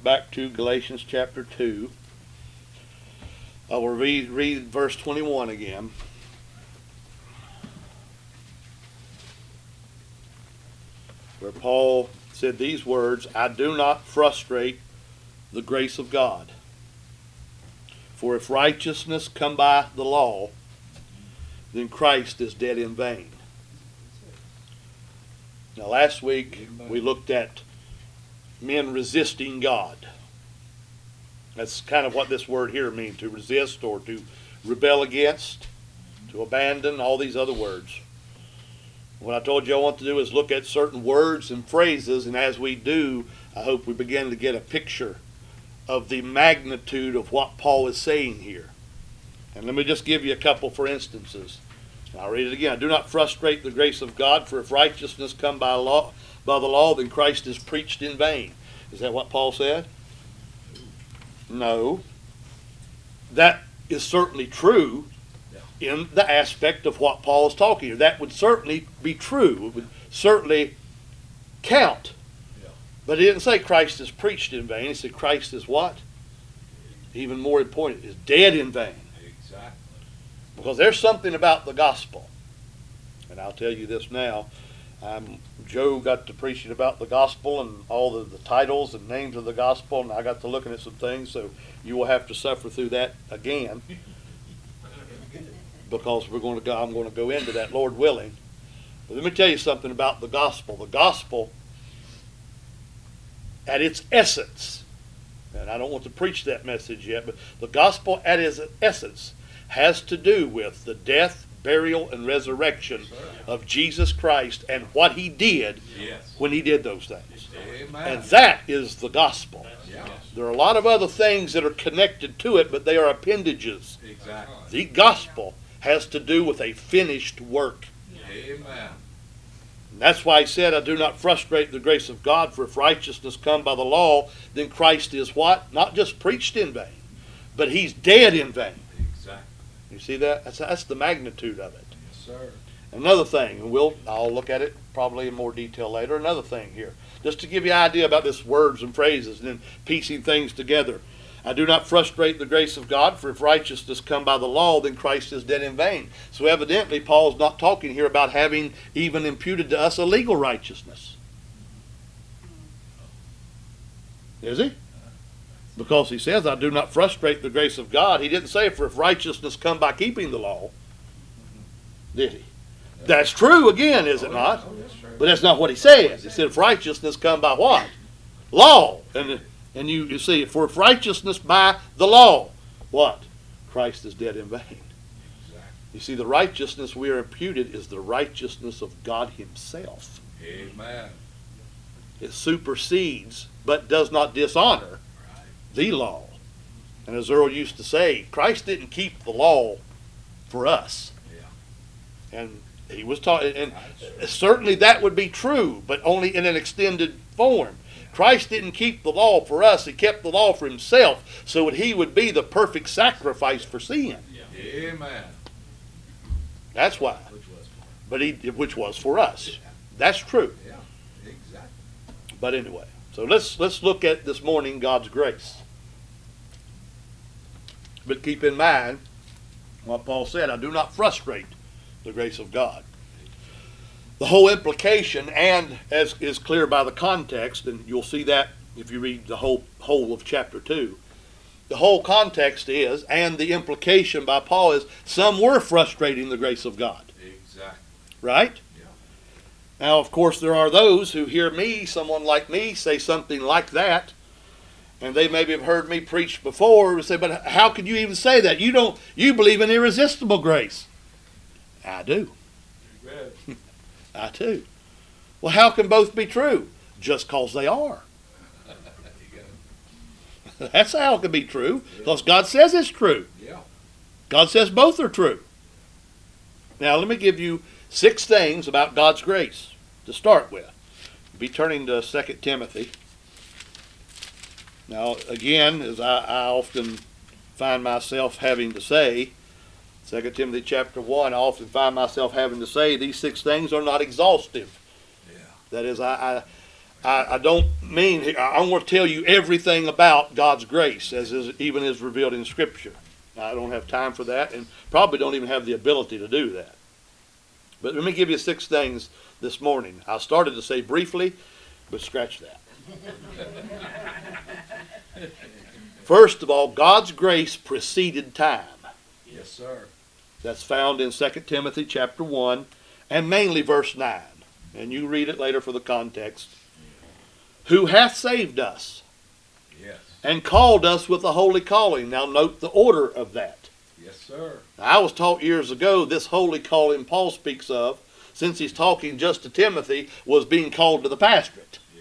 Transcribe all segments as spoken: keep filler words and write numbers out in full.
back to Galatians chapter two. I will read, read verse twenty-one again. Where Paul said these words, I do not frustrate the grace of God. For if righteousness come by the law, then Christ is dead in vain. Now last week we looked at men resisting God. That's kind of what this word here means, to resist or to rebel against, to abandon, all these other words. What I told you I want to do is look at certain words and phrases, and as we do, I hope we begin to get a picture of the magnitude of what Paul is saying here. And let me just give you a couple for instances. I'll read it again. I do not frustrate the grace of God, for if righteousness come by law, by the law, then Christ is preached in vain. Is that what Paul said? No. That is certainly true in the aspect of what Paul is talking here. That would certainly be true. It would certainly count. But he didn't say Christ is preached in vain. He said Christ is what? Even more important, is dead in vain. Exactly. Because there's something about the gospel. And I'll tell you this now. Um, Joe got to preaching about the gospel and all the, the titles and names of the gospel, and I got to looking at some things, so you will have to suffer through that again. Because we're going to go, I'm going to go into that, Lord willing. But let me tell you something about the gospel. The gospel, at its essence, and I don't want to preach that message yet, but the gospel at its essence has to do with the death, burial, and resurrection of Jesus Christ and what he did yes. when he did those things. Amen. And that is the gospel. Yes. There are a lot of other things that are connected to it, but they are appendages. Exactly. The gospel has to do with a finished work. Amen. And that's why he said, I do not frustrate the grace of God, for if righteousness come by the law, then Christ is what? Not just preached in vain, but he's dead in vain. Exactly. You see that? That's, that's the magnitude of it. Yes, sir. Another thing, and we'll, I'll look at it probably in more detail later, another thing here, just to give you an idea about this words and phrases and then piecing things together. I do not frustrate the grace of God, for if righteousness come by the law, then Christ is dead in vain. So evidently Paul's not talking here about having even imputed to us a legal righteousness. Is he? Because he says, I do not frustrate the grace of God. He didn't say, for if righteousness come by keeping the law. Did he? That's true again, is it not? But that's not what he says. He said, if righteousness come by what? Law. And And you, you see, for if righteousness by the law, what? Christ is dead in vain. Exactly. You see, the righteousness we are imputed is the righteousness of God himself. Amen. It supersedes, but does not dishonor, Right. the law. And as Earl used to say, Christ didn't keep the law for us. Yeah. And he was taught, and certainly that would be true, but only in an extended form. Christ didn't keep the law for us. He kept the law for himself so that he would be the perfect sacrifice for sin. Yeah. Amen. That's why. Which was for But he, which was for us. That's true. Yeah. Exactly. But anyway, so let's let's look at this morning God's grace. But keep in mind what Paul said, I do not frustrate the grace of God. The whole implication, and as is clear by the context, and you'll see that if you read the whole whole of chapter two, the whole context is, and the implication by Paul is, some were frustrating the grace of God. Exactly. Right? Yeah. Now, of course, there are those who hear me, someone like me, say something like that, and they maybe have heard me preach before, and say, but how could you even say that? You don't, you believe in irresistible grace. I do. Amen. I do. Well, how can both be true? Just because they are. There you go. That's how it can be true, because God says it's true. Yeah. God says both are true. Now, let me give you six things about God's grace to start with. Be turning to Second Timothy. Now, again, as I, I often find myself having to say, Second Timothy chapter one, I often find myself having to say these six things are not exhaustive. Yeah. That is, I, I, I, I don't mean, I, I want to tell you everything about God's grace as is, even is revealed in Scripture. I don't have time for that and probably don't even have the ability to do that. But let me give you six things this morning. I started to say briefly, but scratch that. First of all, God's grace preceded time. Yes, sir. That's found in Second Timothy chapter one and mainly verse nine. And you read it later for the context. Who hath saved us Yes. and called us with a holy calling. Now note the order of that. Yes, sir. I was taught years ago this holy calling Paul speaks of, since he's talking just to Timothy, was being called to the pastorate. Yeah.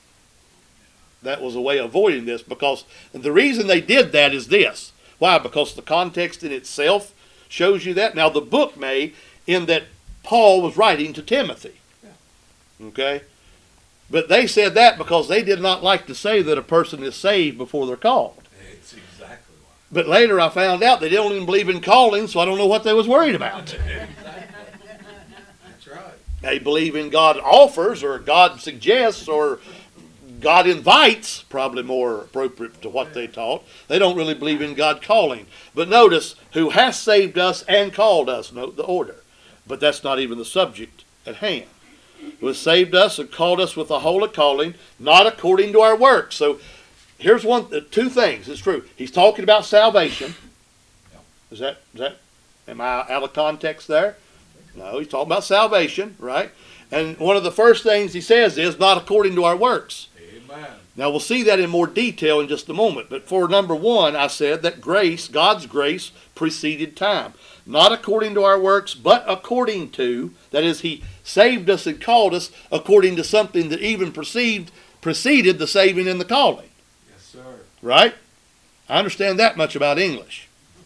That was a way of avoiding this, because and the reason they did that is this. Why? Because the context in itself shows you that. Now the book may, in that Paul was writing to Timothy. Okay? But they said that because they did not like to say that a person is saved before they're called. It's exactly why. But later I found out they don't even believe in calling, so I don't know what they was worried about. Exactly. That's right. They believe in God offers, or God suggests, or God invites, probably more appropriate to what they taught. They don't really believe in God calling. But notice, who has saved us and called us. Note the order. But that's not even the subject at hand. Who has saved us and called us with a holy calling, not according to our works. So here's one, uh, two things. It's true. He's talking about salvation. Is that, is that, am I out of context there? No, he's talking about salvation, right? And one of the first things he says is, not according to our works. Amen. Now we'll see that in more detail in just a moment. But for number one, I said that grace, God's grace, preceded time. Not according to our works, but according to, that is, he saved us and called us according to something that even preceded, preceded the saving and the calling. Yes, sir. Right? I understand that much about English.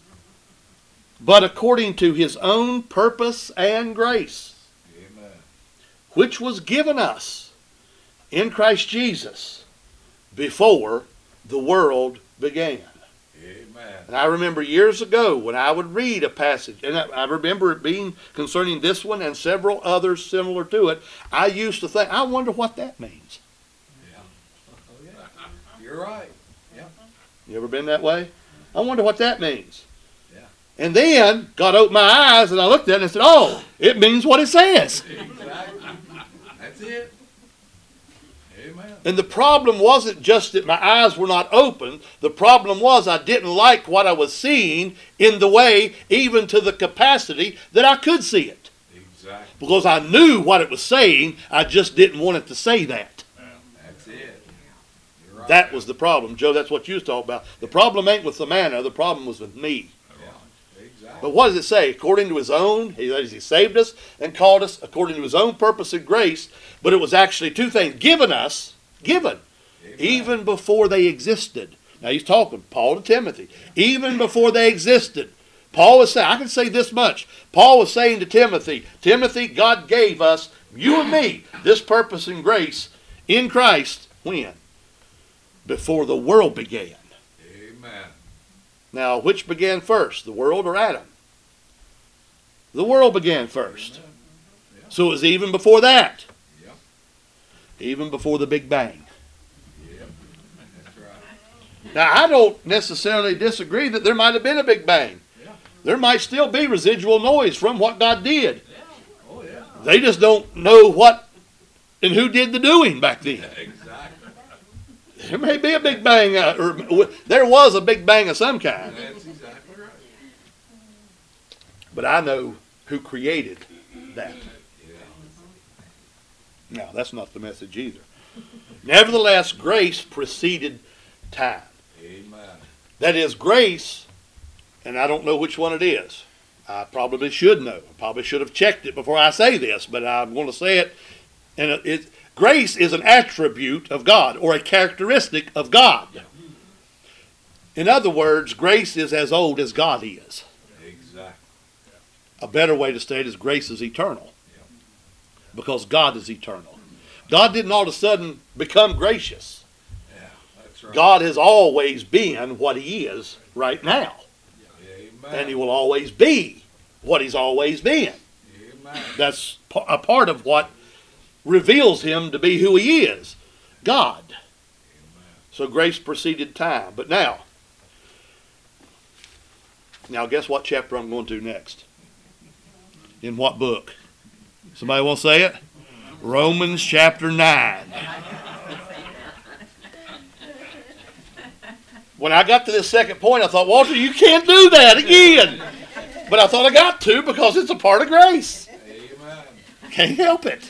But according to his own purpose and grace, Amen. which was given us in Christ Jesus before the world began. Amen. And I remember years ago when I would read a passage, and I, I remember it being concerning this one and several others similar to it, I used to think, I wonder what that means. Yeah. Oh, yeah. You're right. Yeah. You ever been that way? I wonder what that means. Yeah. And then God opened my eyes and I looked at it and said, oh, it means what it says. Exactly. That's it. Amen. And the problem wasn't just that my eyes were not open. The problem was I didn't like what I was seeing in the way, even to the capacity that I could see it. Exactly. Because I knew what it was saying, I just didn't want it to say that. That's it. You're right. That was the problem. Joe, that's what you was talking about. The problem ain't with the manna, the problem was with me. Yeah. Exactly. But what does it say? According to his own, he, that is, he saved us and called us according to his own purpose and grace. But it was actually two things. Given us, given, Amen. even before they existed. Now he's talking, Paul to Timothy. Even before they existed. Paul was saying, I can say this much. Paul was saying to Timothy, Timothy, God gave us, you and me, this purpose and grace in Christ. When? Before the world began. Amen. Now, which began first, the world or Adam? The world began first. Amen. Yeah. So it was even before that. Yep. Even before the Big Bang. Yep. That's right. Now, I don't necessarily disagree that there might have been a Big Bang. Yeah. There might still be residual noise from what God did. Oh, yeah. They just don't know what and who did the doing back then. Exactly. There may be a Big Bang, uh, or there was a Big Bang of some kind. That's exactly right. But I know who created that. Yeah. No, that's not the message either. Nevertheless, grace preceded time. Amen. That is, grace, and I don't know which one it is. I probably should know. I probably should have checked it before I say this, but I'm going to say it. And it, it grace is an attribute of God, or a characteristic of God. In other words, grace is as old as God is. Exactly. A better way to say it is grace is eternal. Because God is eternal. God didn't all of a sudden become gracious. Yeah, that's right. God has always been what he is right now. Amen. And he will always be what he's always been. Amen. That's a part of what reveals him to be who he is. God. So grace preceded time. But now, now guess what chapter I'm going to next? In what book? Somebody want to say it? Romans chapter nine. When I got to this second point, I thought, Walter, you can't do that again. But I thought I got to because it's a part of grace. Amen. Can't help it.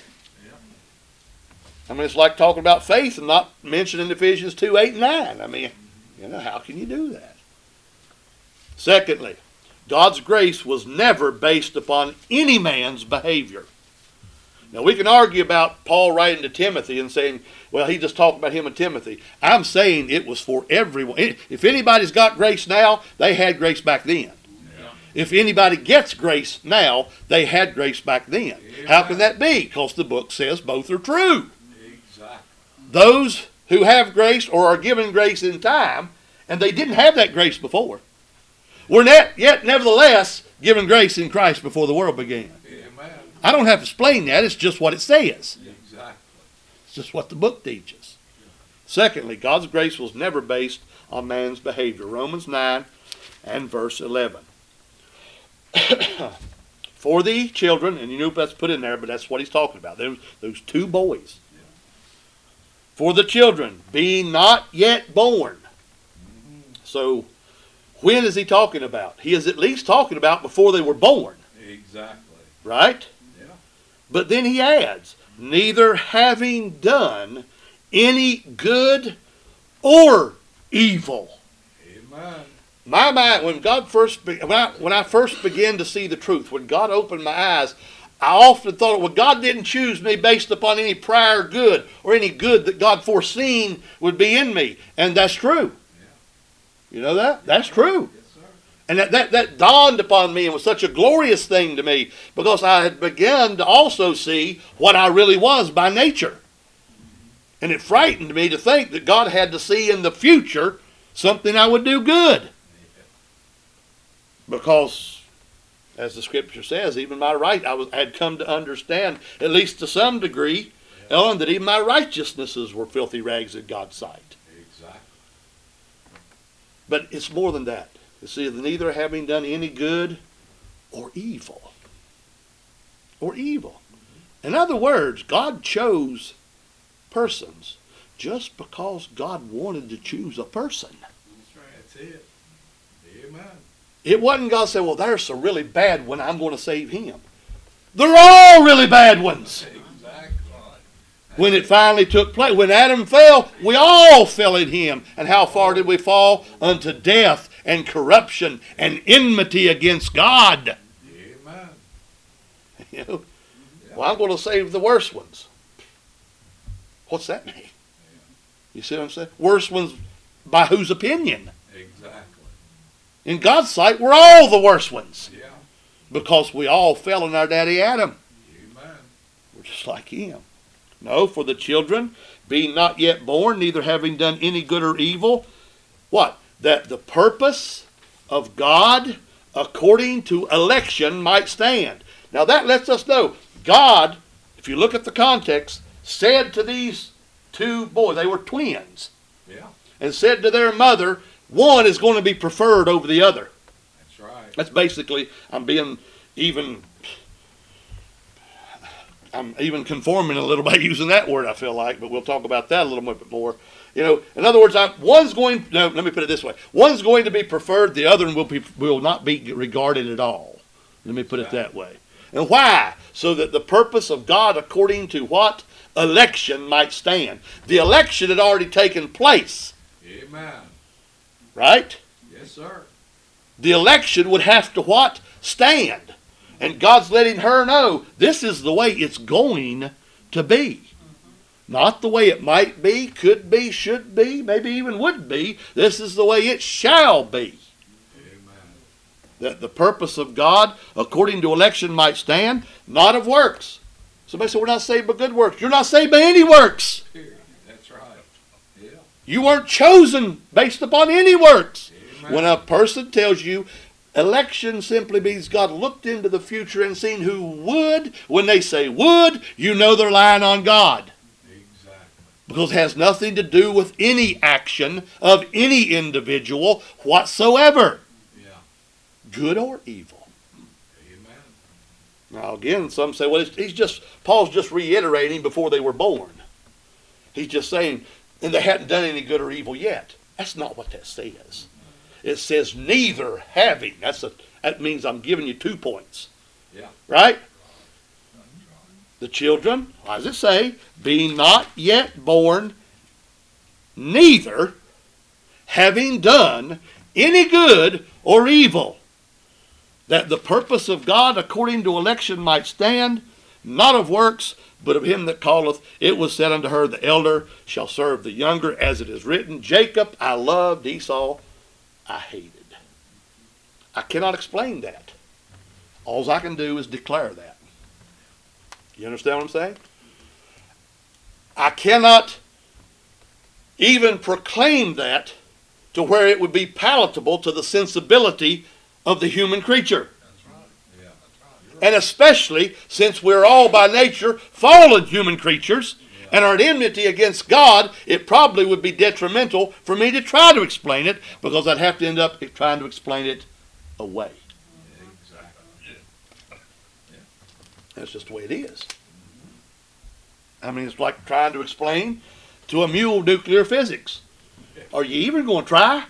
I mean, it's like talking about faith and not mentioning Ephesians two, eight, and nine. I mean, you know, how can you do that? Secondly, God's grace was never based upon any man's behavior. Now, we can argue about Paul writing to Timothy and saying, well, he just talked about him and Timothy. I'm saying it was for everyone. If anybody's got grace now, they had grace back then. Yeah. If anybody gets grace now, they had grace back then. Yeah. How can that be? Because the book says both are true. Exactly. Those who have grace or are given grace in time, and they didn't have that grace before, were not yet nevertheless given grace in Christ before the world began. Amen. I don't have to explain that. It's just what it says. Exactly. It's just what the book teaches. Secondly, God's grace was never based on man's behavior. Romans nine and verse eleven. For the children, and you know that's put in there, but that's what he's talking about. Those, those two boys. Yeah. For the children, being not yet born. Mm-hmm. So, when is he talking about? He is at least talking about before they were born. Exactly. Right? Yeah. But then he adds, neither having done any good or evil. Amen. My mind, when God first, when I, when I first began to see the truth, when God opened my eyes, I often thought, well, God didn't choose me based upon any prior good or any good that God foreseen would be in me. And that's true. You know that? That's true. Yes, sir. And that, that, that dawned upon me and was such a glorious thing to me because I had begun to also see what I really was by nature. And it frightened me to think that God had to see in the future something I would do good. Because, as the scripture says, even my right, I was had come to understand, at least to some degree, Ellen, that even my righteousnesses were filthy rags in God's sight. Exactly. But it's more than that. You see, neither having done any good or evil. Or evil. In other words, God chose persons just because God wanted to choose a person. That's right. That's it. Amen. It wasn't God said, well, there's a really bad one, I'm going to save him. They're all really bad ones. Exactly. When it finally took place, when Adam fell, we all fell in him. And how far did we fall? Unto death and corruption and enmity against God. Amen. You know, well, I'm going to save the worst ones. What's that mean? You see what I'm saying? Worst ones by whose opinion? Exactly. In God's sight, we're all the worst ones. Yeah. Because we all fell in our daddy Adam. Amen. We're just like him. No, for the children, being not yet born, neither having done any good or evil. What? That the purpose of God, according to election, might stand. Now that lets us know, God, if you look at the context, said to these two boys, they were twins. Yeah. And said to their mother, one is going to be preferred over the other. That's right. That's basically, I'm being even, I'm even conforming a little by using that word, I feel like, but we'll talk about that a little bit more. You know, in other words, I'm, one's going, no, let me put it this way. One's going to be preferred, the other will, be, will not be regarded at all. Let me put it that way. And why? So that the purpose of God, according to what? Election might stand. The election had already taken place. Amen. Right? Yes, sir. The election would have to what? Stand. And God's letting her know this is the way it's going to be. Mm-hmm. Not the way it might be, could be, should be, maybe even would be. This is the way it shall be. Amen. That the purpose of God, according to election, might stand, not of works. Somebody said, we're not saved by good works. You're not saved by any works. That's right. Yeah. You weren't chosen based upon any works. Amen. When a person tells you election simply means God looked into the future and seen who would, when they say would, you know they're lying on God. Exactly. Because it has nothing to do with any action of any individual whatsoever. Yeah. Good or evil. Amen. Now again, some say, well, he's just, Paul's just reiterating before they were born. He's just saying, and they hadn't done any good or evil yet. That's not what that says. It says neither having. That's a, that means I'm giving you two points. Yeah. Right? The children, how does it say? Being not yet born, neither having done any good or evil, that the purpose of God according to election might stand, not of works, but of him that calleth. It was said unto her, the elder shall serve the younger, as it is written, Jacob I loved, Esau I hated. I cannot explain that. All I can do is declare that. You understand what I'm saying? I cannot even proclaim that to where it would be palatable to the sensibility of the human creature. That's right. Yeah, that's right. And especially since we're all by nature fallen human creatures and are at enmity against God, it probably would be detrimental for me to try to explain it, because I'd have to end up trying to explain it away. That's just the way it is. I mean, it's like trying to explain to a mule nuclear physics. Are you even going to try?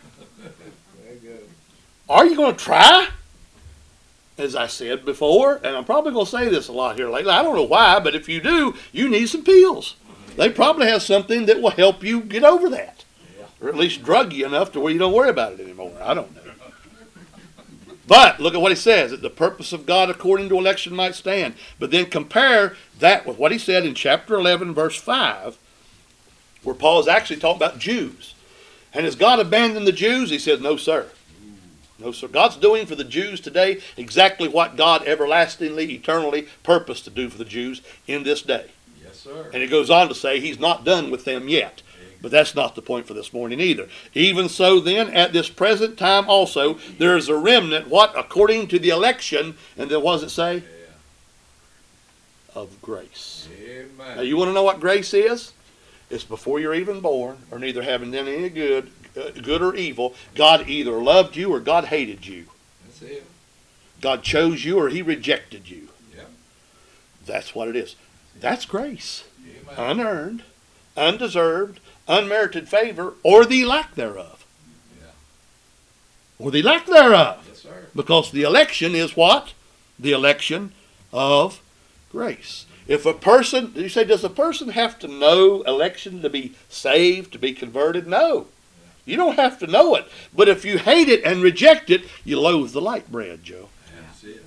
Are you going to try? As I said before, and I'm probably going to say this a lot here lately. I don't know why, but if you do, you need some pills. They probably have something that will help you get over that. Or at least drug you enough to where you don't worry about it anymore. I don't know. But look at what he says, that the purpose of God according to election might stand. But then compare that with what he said in chapter eleven, verse five, where Paul is actually talking about Jews. And has God abandoned the Jews? He says, no, sir. No, sir. God's doing for the Jews today exactly what God everlastingly, eternally purposed to do for the Jews in this day. Yes, sir. And he goes on to say he's not done with them yet. But that's not the point for this morning either. Even so then, at this present time also, there is a remnant, what? According to the election, and then what does it say? Yeah. Of grace. Amen. Now you want to know what grace is? It's before you're even born, or neither having done any good, uh, good or evil. God either loved you or God hated you. That's it. God chose you or he rejected you. Yeah. That's what it is. That's grace. Amen. Unearned, undeserved, unmerited favor, or the lack thereof. Yeah. Or the lack thereof. Yes, sir. Because the election is what? The election of grace. If a person, you say, does a person have to know election to be saved, to be converted? No. You don't have to know it. But if you hate it and reject it, you loathe the light bread, Joe. That's it.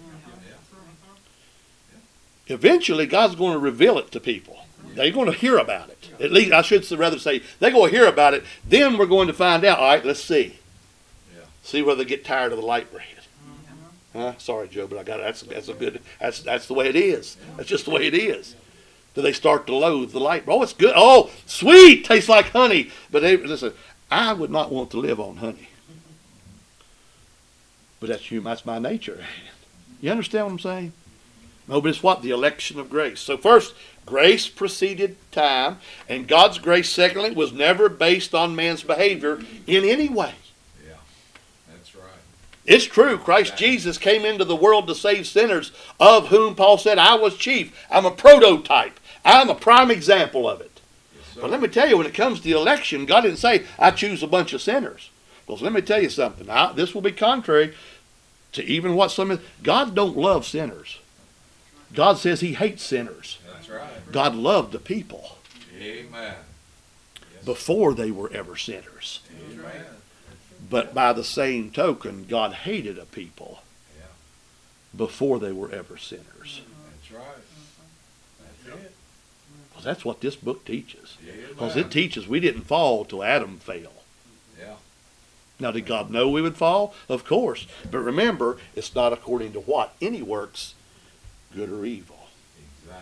Yeah. Eventually, God's going to reveal it to people. They're going to hear about it. At least, I should rather say, they're going to hear about it. Then we're going to find out. All right, let's see. Yeah. See whether they get tired of the light bread. Huh? Sorry, Joe, but I got it. That's that's a good. That's that's the way it is. That's just the way it is. Do they start to loathe the light bread? Oh, it's good. Oh, sweet, tastes like honey. But they listen. I would not want to live on honey. But that's you. That's my nature. You understand what I'm saying? No, but it's what? The election of grace. So first, grace preceded time, and God's grace, secondly, was never based on man's behavior in any way. Yeah. That's right. It's true. Christ Jesus came into the world to save sinners, of whom Paul said, I was chief. I'm a prototype. I'm a prime example of it. Yes, But let me tell you, when it comes to the election, God didn't say, I choose a bunch of sinners. Because let me tell you something. Now, this will be contrary to even what some... God don't love sinners. God says he hates sinners. That's right. God loved the people Amen. Yes. before they were ever sinners. Amen. But by the same token, God hated a people Yeah. before they were ever sinners. That's right. That's it. Because that's what this book teaches. Because Amen. it teaches we didn't fall till Adam fell. Yeah. Now, did God know we would fall? Of course. But remember, it's not according to what? Any works, good or evil. Exactly.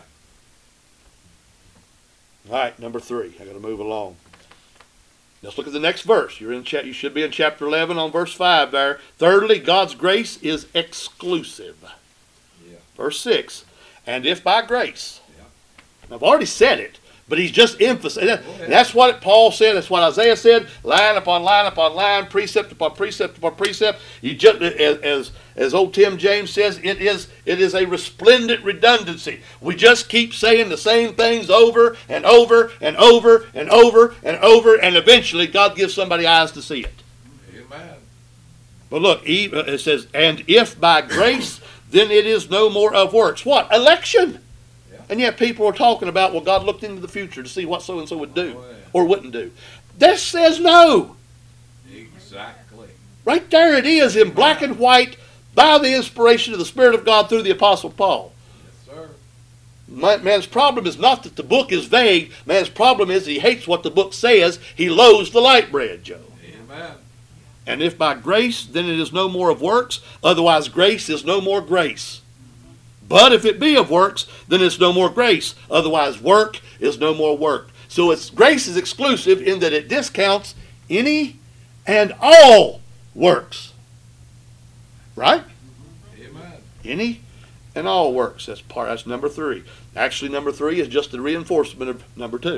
All right, number three. I got to move along. Let's look at the next verse. You're in cha- you should be in chapter eleven on verse five there. Thirdly, God's grace is exclusive. Yeah. Verse six. And if by grace, Yeah. I've already said it, But he's just emphasizing. That's what Paul said. That's what Isaiah said. Line upon line upon line, precept upon precept upon precept. You just, as, as as old Tim James says, it is it is a resplendent redundancy. We just keep saying the same things over and over and over and over and over, and eventually God gives somebody eyes to see it. Amen. But look, it says, and if by grace, then it is no more of works. What? Election. And yet people are talking about, well, God looked into the future to see what so-and-so would do Oh, yeah. or wouldn't do. This says no. Exactly. Right there it is in black and white by the inspiration of the Spirit of God through the Apostle Paul. Yes, sir. Man- Man's problem is not that the book is vague. Man's problem is he hates what the book says. He loathes the light bread, Joe. Amen. And if by grace, then it is no more of works. Otherwise, grace is no more grace. But if it be of works, then it's no more grace. Otherwise, work is no more work. So it's grace is exclusive in that it discounts any and all works. Right? Amen. Any and all works. That's part. That's number three. Actually, number three is just the reinforcement of number two.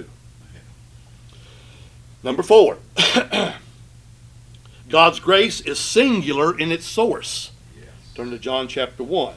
Number four. God's grace is singular in its source. Yes. Turn to John chapter one.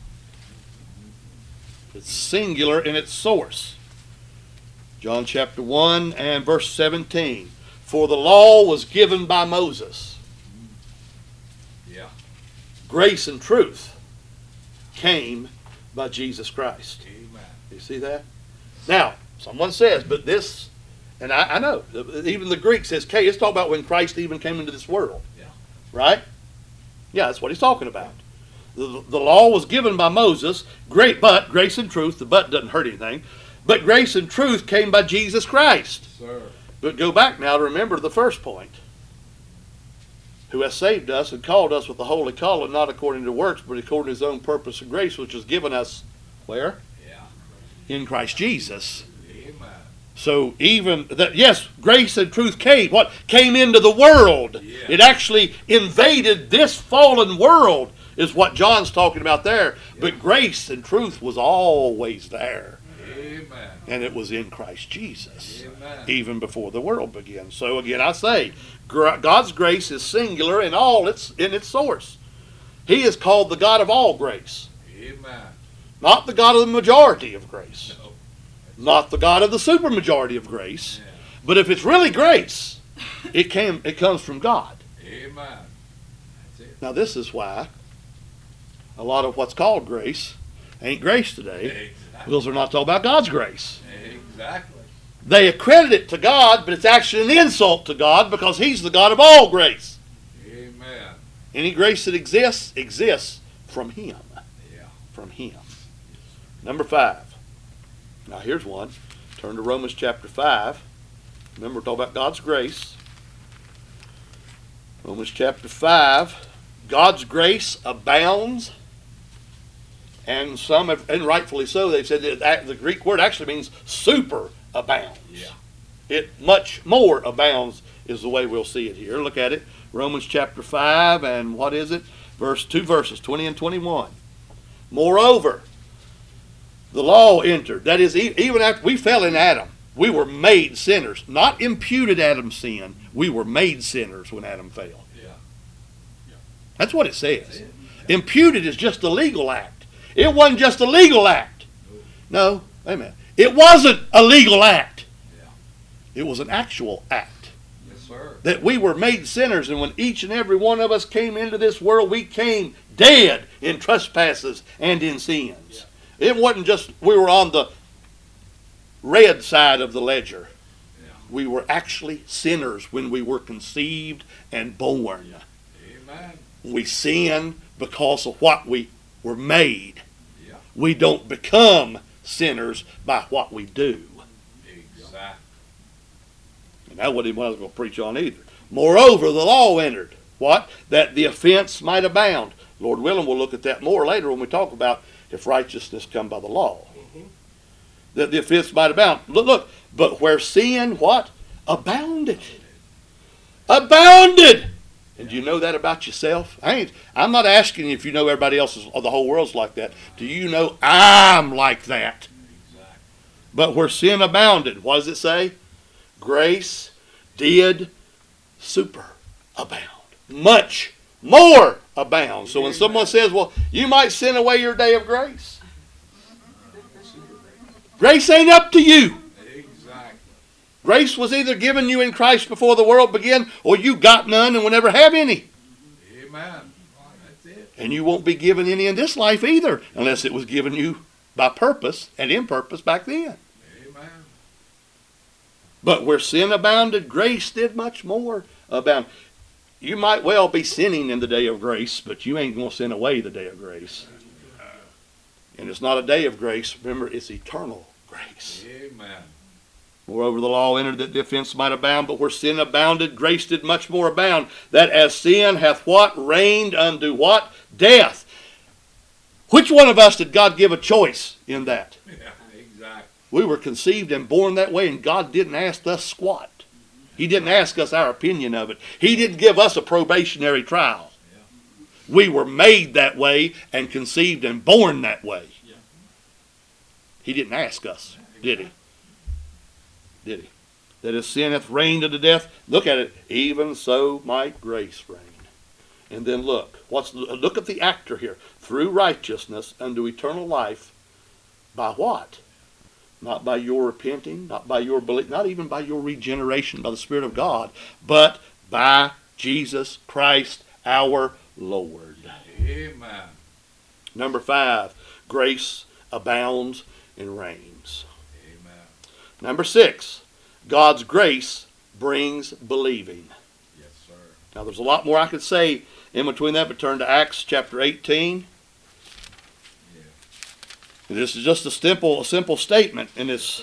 It's singular in its source. John chapter one and verse seventeen. For the law was given by Moses. Yeah. Grace and truth came by Jesus Christ. Amen. You see that? Now, someone says, but this, and I, I know, even the Greek says, okay, it's talking about when Christ even came into this world. Yeah. Right? Yeah, that's what he's talking about. The, the law was given by Moses, great, but grace and truth, the but doesn't hurt anything, but grace and truth came by Jesus Christ. Sir. But go back now to remember the first point. Who has saved us and called us with the holy calling, not according to works, but according to his own purpose and grace, which was given us, where? Yeah. In Christ Jesus. Amen. So even that, yes, grace and truth came. What? Came into the world. Yeah. It actually invaded this fallen world, is what John's talking about there. Yeah. But grace and truth was always there. Amen. And it was in Christ Jesus. Amen. Even before the world began. So again, I say, gr- God's grace is singular in all its in its source. He is called the God of all grace. Amen. Not the God of the majority of grace. No. Not the God of the supermajority of grace. Yeah. But if it's really grace, it came it comes from God. Amen. That's it. Now this is why a lot of what's called grace ain't grace today. Exactly. Because they're not talking about God's grace. Exactly. They accredit it to God, but it's actually an insult to God because he's the God of all grace. Amen. Any grace that exists, exists from him. Yeah. From him. Number five. Now here's one. Turn to Romans chapter five. Remember, we're talking about God's grace. Romans chapter five. God's grace abounds. And some have, and rightfully so, they've said that the Greek word actually means super abounds. Yeah. It much more abounds is the way we'll see it here. Look at it. Romans chapter five and what is it? Verse two verses, twenty and twenty-one. Moreover, the law entered. That is, even after we fell in Adam, we were made sinners. Not imputed Adam's sin. We were made sinners when Adam fell. Yeah. That's what it says. Imputed is just a legal act. It wasn't just a legal act. No, wait a minute. It wasn't a legal act. Yeah. It was an actual act. Yes, sir. That we were made sinners, and when each and every one of us came into this world, we came dead in trespasses and in sins. It wasn't just we were on the red side of the ledger. Yeah. We were actually sinners when we were conceived and born. Amen. We sin because of what we were made. Yeah. We don't become sinners by what we do. Exactly. And that wasn't what I was going to preach on either. Moreover, the law entered. What? That the offense might abound. Lord willing, we'll look at that more later when we talk about if righteousness come by the law. Mm-hmm. That the offense might abound. Look, look. But where sin, what? Abounded. Abounded. And do you know that about yourself? I ain't, I'm not asking you if you know everybody else is, or the whole world's like that. Do you know I'm like that? Exactly. But where sin abounded, what does it say? Grace did super abound. Much more abound. So when someone says, well, you might sin away your day of grace. Grace ain't up to you. Exactly. Grace was either given you in Christ before the world began, or you got none and will never have any. Amen. That's it. And you won't be given any in this life either, unless it was given you by purpose and in purpose back then. Amen. But where sin abounded, grace did much more abound. You might well be sinning in the day of grace, but you ain't going to sin away the day of grace. And it's not a day of grace. Remember, it's eternal grace. Amen. Moreover, the law entered that the offense might abound, but where sin abounded, grace did much more abound. That as sin hath what? Reigned unto what? Death. Which one of us did God give a choice in that? Yeah, exactly. We were conceived and born that way, and God didn't ask us squat. He didn't ask us our opinion of it. He didn't give us a probationary trial. Yeah. We were made that way and conceived and born that way. Yeah. He didn't ask us, did he? Did he? That as sin hath reigned unto death, look at it, even so might grace reign. And then look, what's look at the actor here. Through righteousness unto eternal life, by what? Not by your repenting, not by your belief, not even by your regeneration by the Spirit of God, but by Jesus Christ our Lord. Amen. Number five, grace abounds and reigns. Amen. Number six, God's grace brings believing. Yes, sir. Now there's a lot more I could say in between that, but turn to Acts chapter eighteen. This is just a simple, a simple statement, and it's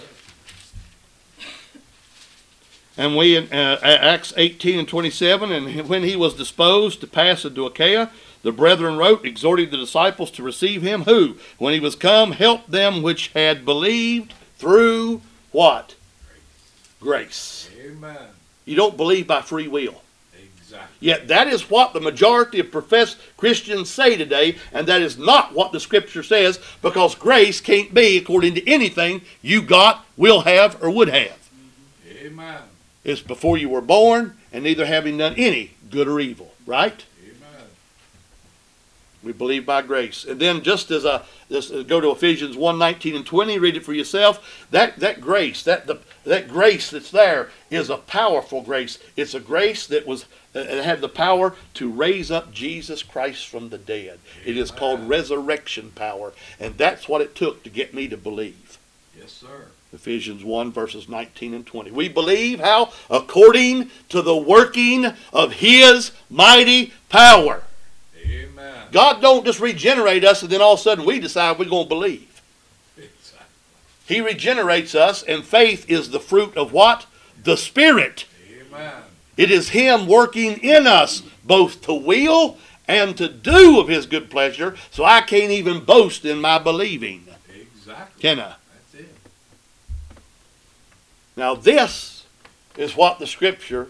and we in uh, Acts eighteen and twenty-seven. And when he was disposed to pass into Achaia, the brethren wrote, exhorting the disciples to receive him, who, when he was come, helped them which had believed through what? Grace. Amen. You don't believe by free will. Exactly. Yet that is what the majority of professed Christians say today, and that is not what the Scripture says, because grace can't be according to anything you got, will have, or would have. Amen. It's before you were born, and neither having done any good or evil. Right? Amen. We believe by grace. And then just as a just go to Ephesians one, nineteen and twenty, read it for yourself. That that grace, that the that grace that's there is a powerful grace. It's a grace that was it had the power to raise up Jesus Christ from the dead. It is called resurrection power. And that's what it took to get me to believe. Yes, sir. Ephesians one, verses nineteen and twenty. We believe how? According to the working of His mighty power. Amen. God don't just regenerate us and then all of a sudden we decide we're going to believe. Exactly. He regenerates us, and faith is the fruit of what? The Spirit. Amen. It is Him working in us both to will and to do of His good pleasure, so I can't even boast in my believing. Exactly. Can I? That's it. Now this is what the Scripture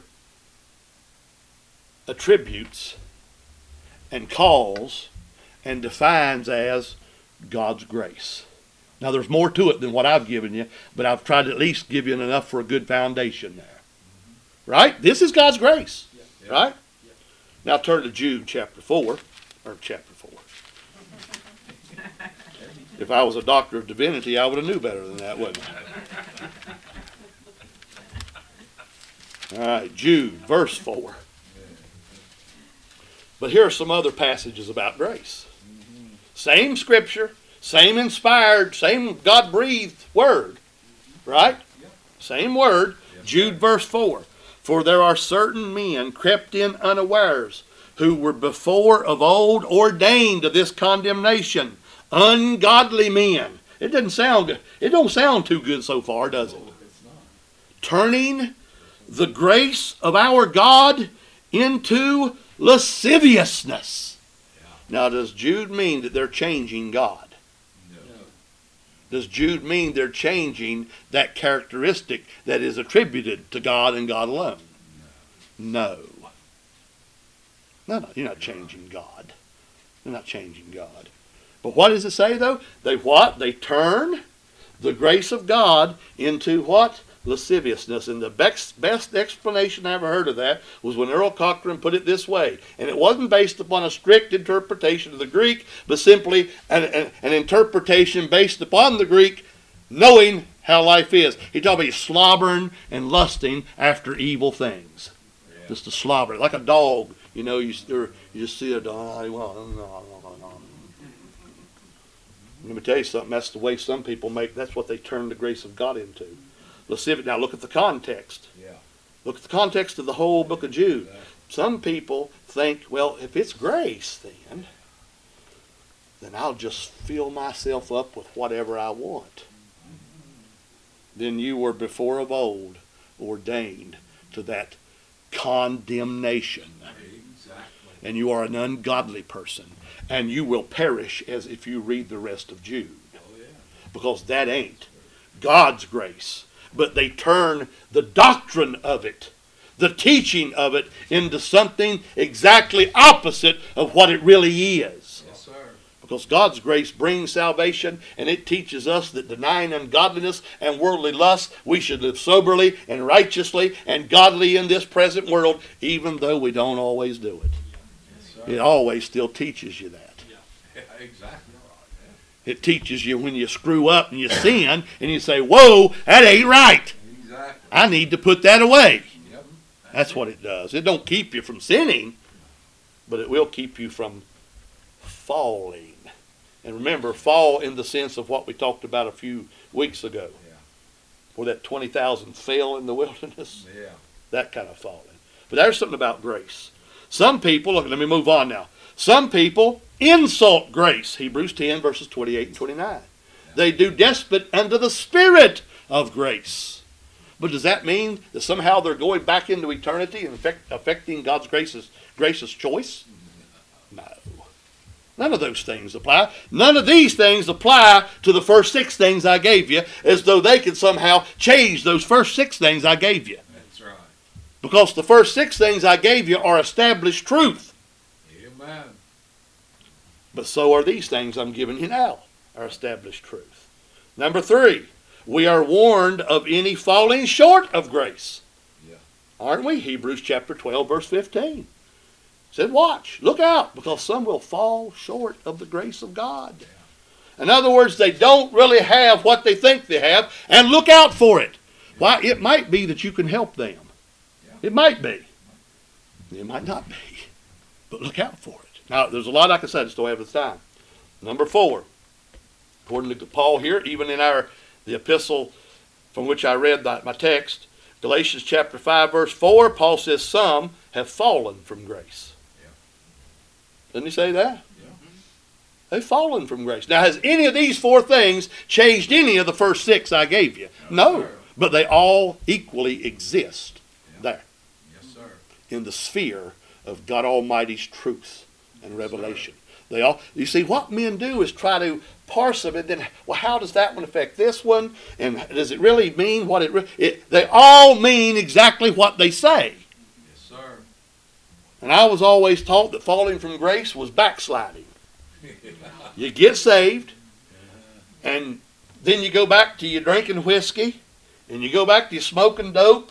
attributes and calls and defines as God's grace. Now there's more to it than what I've given you, but I've tried to at least give you enough for a good foundation there. Right? This is God's grace. Yeah. Right? Yeah. Now turn to Jude chapter four, or chapter four. If I was a doctor of divinity, I would have knew better than that, wouldn't I? All right, Jude, verse four. But here are some other passages about grace. Mm-hmm. Same scripture, same inspired, same God-breathed word. Right? Yeah. Same word. Yes, Jude sir. verse four. For there are certain men crept in unawares, who were before of old ordained to this condemnation, ungodly men. It doesn't sound good. It don't sound too good so far, does it? No, it's not. Turning the grace of our God into lasciviousness. Yeah. Now, does Jude mean that they're changing God? No. Does Jude mean they're changing that characteristic that is attributed to God and God alone? No. No, no, you're not changing God. You're not changing God. But what does it say, though? They what? They turn the grace of God into what? Lasciviousness. And the best, best explanation I ever heard of that was when Earl Cochran put it this way. And it wasn't based upon a strict interpretation of the Greek, but simply an, an, an interpretation based upon the Greek, knowing how life is. He talked about slobbering and lusting after evil things. Yeah. Just a slobber, like a dog. You know, you, you just see a dog. Let me tell you something. That's the way some people make. That's what they turn the grace of God into. Lascivious. Now look at the context. Yeah. Look at the context of the whole book of Jude. Yeah. Some people think, well, if it's grace, then, then I'll just fill myself up with whatever I want. Then you were before of old ordained to that condemnation. Exactly. And you are an ungodly person. And you will perish as if you read the rest of Jude. Oh, yeah. Because that ain't God's grace. But they turn the doctrine of it, the teaching of it, into something exactly opposite of what it really is. Yes, sir. Because God's grace brings salvation, and it teaches us that denying ungodliness and worldly lust, we should live soberly and righteously and godly in this present world, even though we don't always do it. Yes, it always still teaches you that. Yeah, yeah, exactly. It teaches you when you screw up and you sin and you say, whoa, that ain't right. Exactly. I need to put that away. Yep. That's, That's what it does. It don't keep you from sinning, but it will keep you from falling. And remember, fall in the sense of what we talked about a few weeks ago. Yeah. Where that twenty thousand fell in the wilderness. Yeah. That kind of falling. But there's something about grace. Some people, look, let me move on now. Some people insult grace. Hebrews ten, verses twenty-eight and twenty-nine. Yeah. They do despot unto the Spirit of grace. But does that mean that somehow they're going back into eternity and affect, affecting God's gracious, gracious choice? No. None of those things apply. None of these things apply to the first six things I gave you, as though they could somehow change those first six things I gave you. That's right. Because the first six things I gave you are established truth. Amen. But so are these things I'm giving you now, are established truth. Number three, we are warned of any falling short of grace. Yeah. Aren't we? Hebrews chapter twelve, verse fifteen. Said, watch, look out, because some will fall short of the grace of God. Yeah. In other words, they don't really have what they think they have, and look out for it. Yeah. Why? It might be that you can help them. Yeah. It might be. It might not be. But look out for it. Now, there's a lot I can say, I just don't have the time. Number four, according to Paul here, even in our the epistle from which I read that, my text, Galatians chapter five, verse four, Paul says some have fallen from grace. Yeah. Didn't he say that? Yeah. They've fallen from grace. Now, has any of these four things changed any of the first six I gave you? No. no but they all equally exist yeah. there. Yes, sir. In the sphere of God Almighty's truth and revelation. They all, you see, what men do is try to parse them, and then, well, how does that one affect this one? And does it really mean what it, re- it they all mean exactly what they say. Yes, sir. And I was always taught that falling from grace was backsliding. You get saved, and then you go back to your drinking whiskey, and you go back to your smoking dope,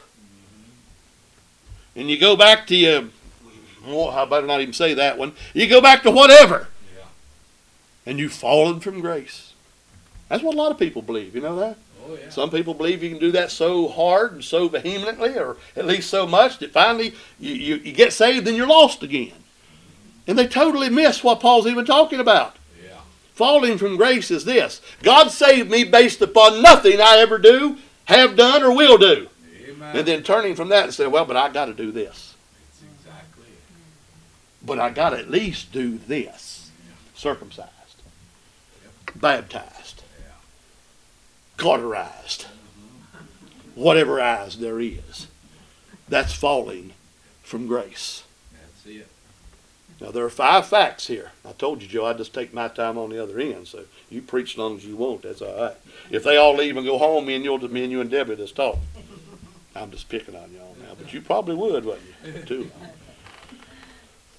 and you go back to your, well, I better not even say that one. You go back to whatever. Yeah. And you've fallen from grace. That's what a lot of people believe. You know that? Oh, yeah. Some people believe you can do that so hard and so vehemently, or at least so much, that finally you, you, you get saved and you're lost again. And they totally miss what Paul's even talking about. Yeah. Falling from grace is this. God saved me based upon nothing I ever do, have done, or will do. Amen. And then turning from that and saying, well, but I got to do this. But I got to at least do this. Yeah. Circumcised. Yep. Baptized. Yeah. Cauterized. Mm-hmm. Whatever eyes there is. That's falling from grace. That's it. Now there are five facts here. I told you, Joe, I'd just take my time on the other end. So you preach as long as you want. That's all right. If they all leave and go home, me and, you'll, me and you and Debbie just talk. I'm just picking on y'all now. But you probably would, wouldn't you? Too.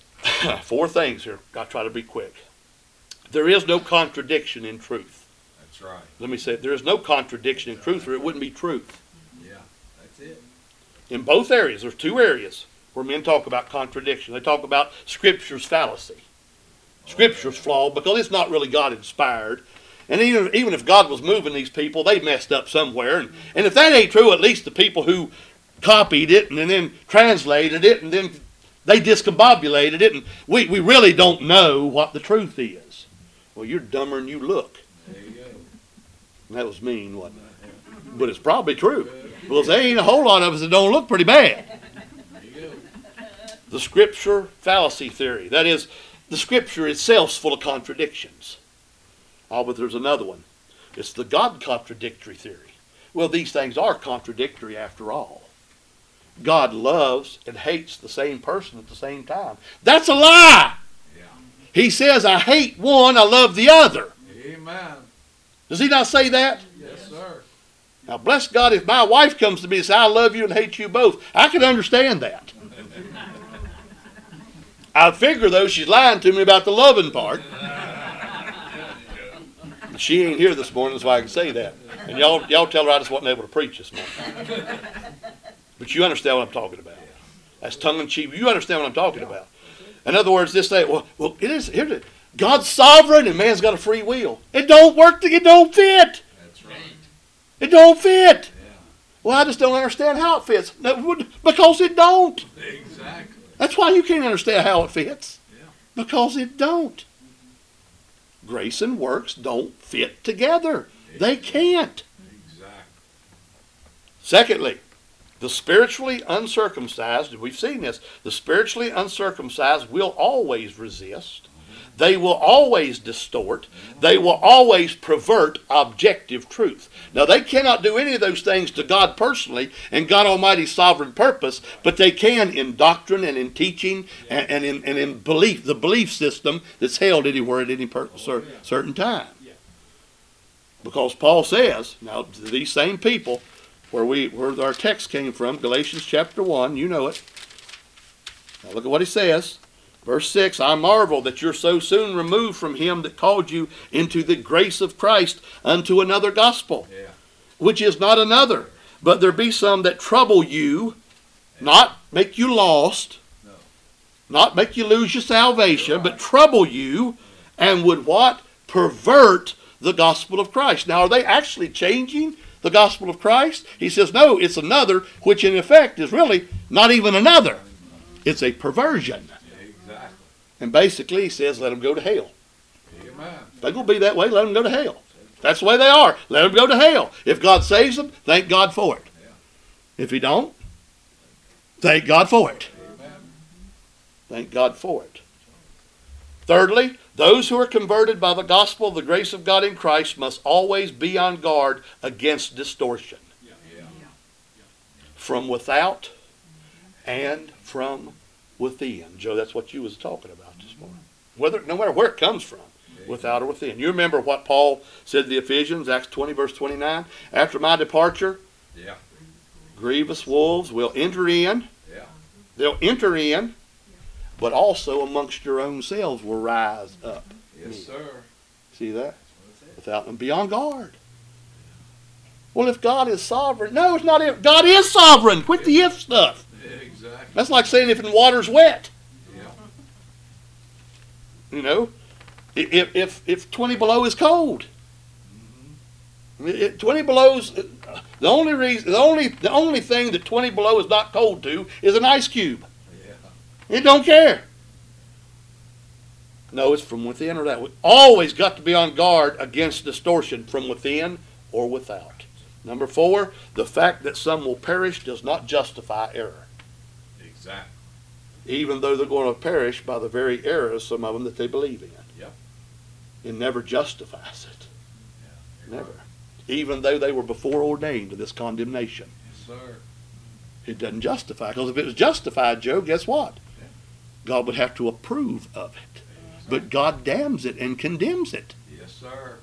Four things here. I'll try to be quick. There is no contradiction in truth. That's right. Let me say it. There is no contradiction in truth, or it wouldn't be truth. Yeah, that's it. In both areas, there's two areas where men talk about contradiction. They talk about Scripture's fallacy. Scripture's flawed because it's not really God inspired. And even, even if God was moving these people, they messed up somewhere. And, and if that ain't true, at least the people who copied it and, and then translated it and then they discombobulated it, and we, we really don't know what the truth is. Well, you're dumber than you look. There you go. And that was mean, wasn't it? But it's probably true. Because there ain't a whole lot of us that don't look pretty bad. There you go. The Scripture fallacy theory. That is, the Scripture itself is full of contradictions. Oh, but there's another one. It's the God contradictory theory. Well, these things are contradictory after all. God loves and hates the same person at the same time. That's a lie. Yeah. He says, I hate one, I love the other. Amen. Does he not say that? Yes, sir. Now, bless God, if my wife comes to me and says, I love you and hate you both, I can understand that. I figure, though, she's lying to me about the loving part. She ain't here this morning, so I can say that. And y'all, y'all tell her I just wasn't able to preach this morning. But you understand what I'm talking about. That's tongue-in-cheek. You understand what I'm talking about. In other words, this thing, well, well it is, here it is. God's sovereign and man's got a free will. It don't work, it don't fit. That's right. It don't fit. Yeah. Well, I just don't understand how it fits. No, because it don't. Exactly. That's why you can't understand how it fits. Yeah. Because it don't. Grace and works don't fit together. They can't. Exactly. Secondly, the spiritually uncircumcised, and we've seen this, the spiritually uncircumcised will always resist. They will always distort. They will always pervert objective truth. Now, they cannot do any of those things to God personally and God Almighty's sovereign purpose, but they can in doctrine and in teaching and, and, in, and in belief, the belief system that's held anywhere at any per, cer, certain time. Because Paul says, now these same people, where we where our text came from, Galatians chapter one, you know it. Now look at what he says. Verse six, I marvel that you're so soon removed from him that called you into the grace of Christ unto another gospel, Yeah. which is not another. But there be some that trouble you, not make you lost, No. not make you lose your salvation, but trouble you, and would what? Pervert the gospel of Christ. Now, are they actually changing the gospel of Christ? He says, no, it's another, which in effect is really not even another. It's a perversion. Exactly. And basically, he says, let them go to hell. Amen. If they're going to be that way, let them go to hell. That's the way they are. Let them go to hell. If God saves them, thank God for it. If he don't, thank God for it. Amen. Thank God for it. Thirdly, those who are converted by the gospel of the grace of God in Christ must always be on guard against distortion. Yeah. From without and from within. Joe, that's what you was talking about this morning. Whether, no matter where it comes from, without or within. You remember what Paul said to the Ephesians, Acts twenty, verse twenty-nine? After my departure, Yeah. grievous wolves will enter in. Yeah. They'll enter in, but also amongst your own selves will rise up. Yes, sir. See that? Without them, be on guard. Well, if God is sovereign, no, it's not. If God is sovereign. Quit the if stuff. Exactly. That's like saying if the water's wet. Yeah. You know, if if if twenty below is cold. It, twenty below is the only reason. The only the only thing that twenty below is not cold to is an ice cube. Yeah. It don't care. No, it's from within or that. We always got to be on guard against distortion from within or without. Number four, the fact that some will perish does not justify error. Exactly. Even though they're going to perish by the very errors, some of them that they believe in. Yep. It never justifies it. Yeah. Never. Even though they were before ordained to this condemnation. Yes, sir. It doesn't justify. Because if it was justified, Joe, guess what? Yeah. God would have to approve of it. But God damns it and condemns it. Yes, sir.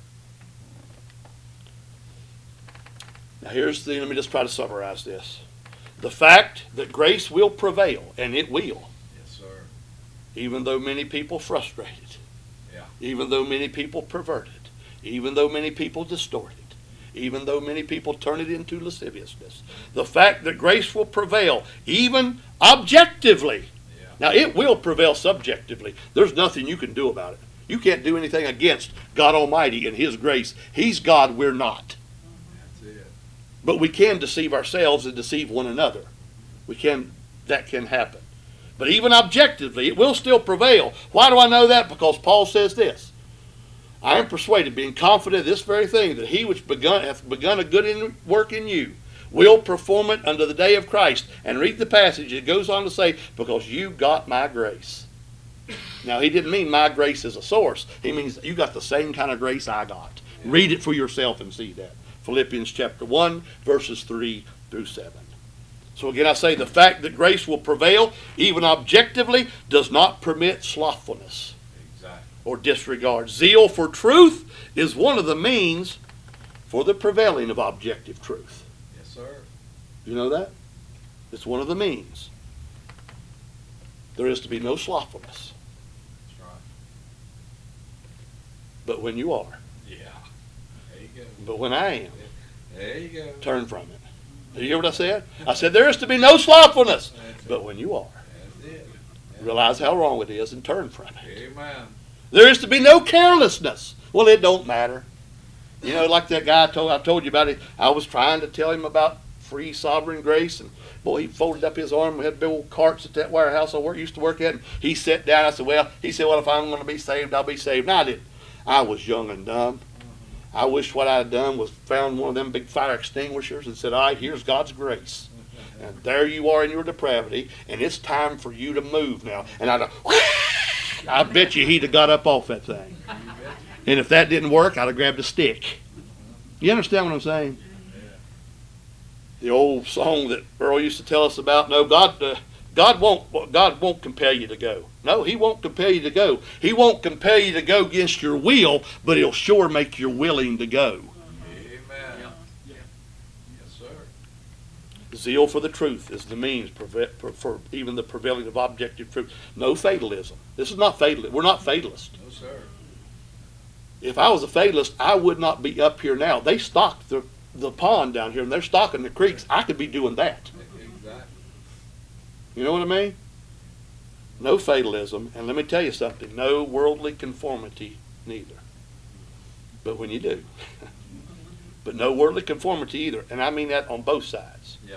Now here's the, let me just try to summarize this. The fact that grace will prevail, and it will, Yes, sir. even though many people frustrate it, Yeah. even though many people pervert it, even though many people distort it, even though many people turn it into lasciviousness. The fact that grace will prevail, even objectively. Yeah. Now, it will prevail subjectively. There's nothing you can do about it. You can't do anything against God Almighty and His grace. He's God, we're not. That's it. But we can deceive ourselves and deceive one another. We can, that can happen. But even objectively, it will still prevail. Why do I know that? Because Paul says this. I am persuaded, being confident of this very thing, that he which begun, hath begun a good in, work in you will perform it unto the day of Christ. And read the passage. It goes on to say, because you got my grace. Now, he didn't mean my grace as a source. He means you got the same kind of grace I got. Yeah. Read it for yourself and see that. Philippians chapter one, verses three through seven. So again, I say the fact that grace will prevail, even objectively, does not permit slothfulness. Exactly. Or disregard. Zeal for truth is one of the means for the prevailing of objective truth. Yes, sir. You know that? It's one of the means. There is to be no slothfulness. That's right. But when you are, Yeah. There you go. but when I am, There you go. turn from it. Did you hear what I said? I said there is to be no slothfulness. That's But it. when you are, That's it. realize how wrong it is and turn from it. Amen. There is to be no carelessness. Well, it don't matter. You know, like that guy I told, I told you about it. I was trying to tell him about free sovereign grace, and boy, he folded up his arm. We had big old carts at that warehouse I work, used to work at, and he sat down. I said, well, he said, well, if I'm going to be saved, I'll be saved. And I didn't. I was young and dumb. I wish what I had done was found one of them big fire extinguishers and said, all right, here's God's grace. And there you are in your depravity, and it's time for you to move now. And I'd have, I bet you he'd have got up off that thing. And if that didn't work, I'd have grabbed a stick. You understand what I'm saying? The old song that Earl used to tell us about, no, God, uh, God won't, God won't compel you to go. No, He won't compel you to go. He won't compel you to go against your will, but He'll sure make you willing to go. Amen. Yes, sir. Zeal for the truth is the means for, for even the prevailing of objective truth. No fatalism. This is not fatalist. We're not fatalists. No, sir. If I was a fatalist, I would not be up here now. They stocked the, the pond down here, and they're stocking the creeks. I could be doing that. Exactly. You know what I mean? No fatalism, and let me tell you something, no worldly conformity neither. But when you do. But no worldly conformity either, and I mean that on both sides. Yeah.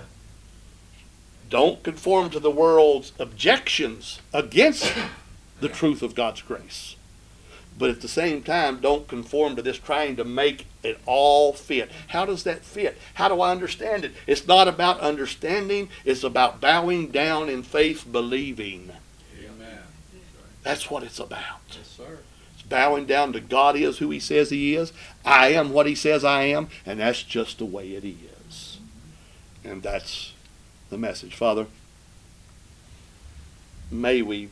Don't conform to the world's objections against the truth of God's grace. But at the same time, don't conform to this trying to make it all fit. How does that fit? How do I understand it? It's not about understanding. It's about bowing down in faith, believing. Amen. That's what it's about. Yes, sir. It's bowing down to God is who He says He is. I am what He says I am. And that's just the way it is. And that's the message. Father, may we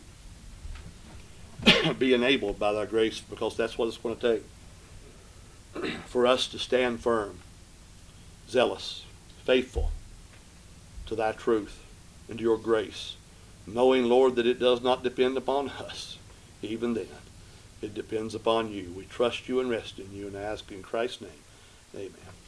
be enabled by Thy grace, because that's what it's going to take for us to stand firm, zealous, faithful to Thy truth and to Your grace, knowing, Lord, that it does not depend upon us. Even then, it depends upon You. We trust You and rest in You, and ask in Christ's name. Amen.